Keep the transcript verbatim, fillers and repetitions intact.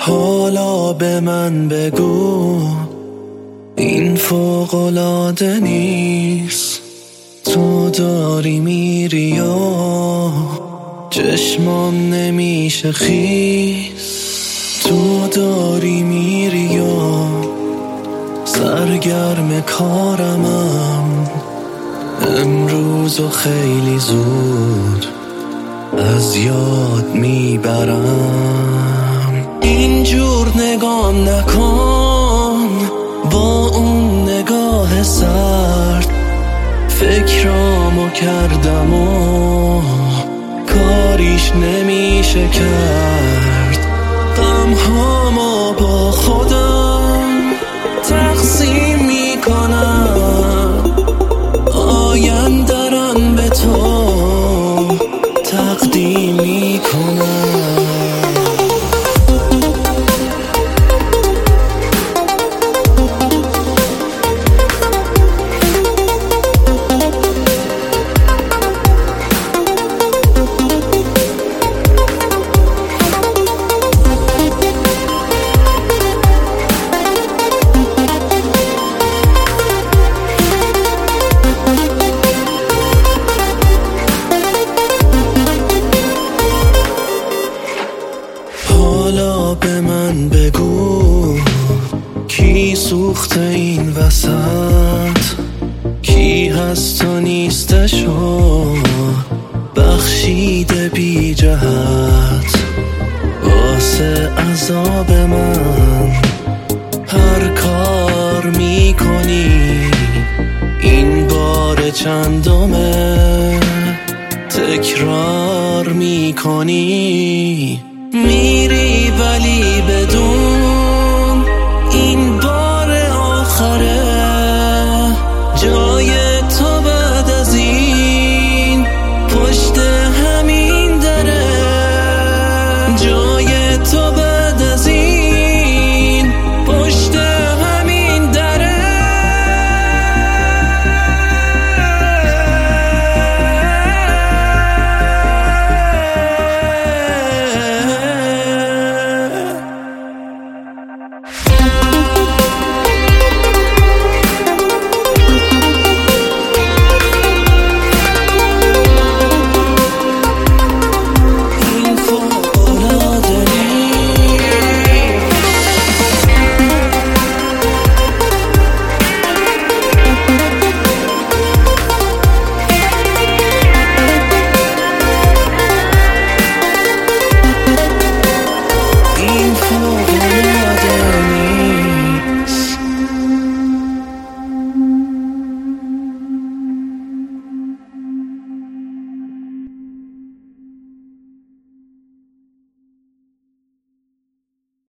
حالا به من بگو این فوق‌العاده نیست؟ تو داری میری یا چشمام نمیشه خیس؟ تو داری میری یا سرگرم کارمم؟ امروز و خیلی زود از یاد میبرم. اینجور نگام نکن با اون نگاه سرد، فکرامو کردم و کاریش نمیشه کرد. غمهامو با خودم تقسیم میکنم، آینده‌رم به تو تقدیم میکنم. حالا به من بگو کی سوخته این وسط؟ کی هست و نیستشو بخشیده بی جهت؟ واسه عذاب من هر کار میکنی، این بار چندمه تکرار میکنی. میری ولی بدون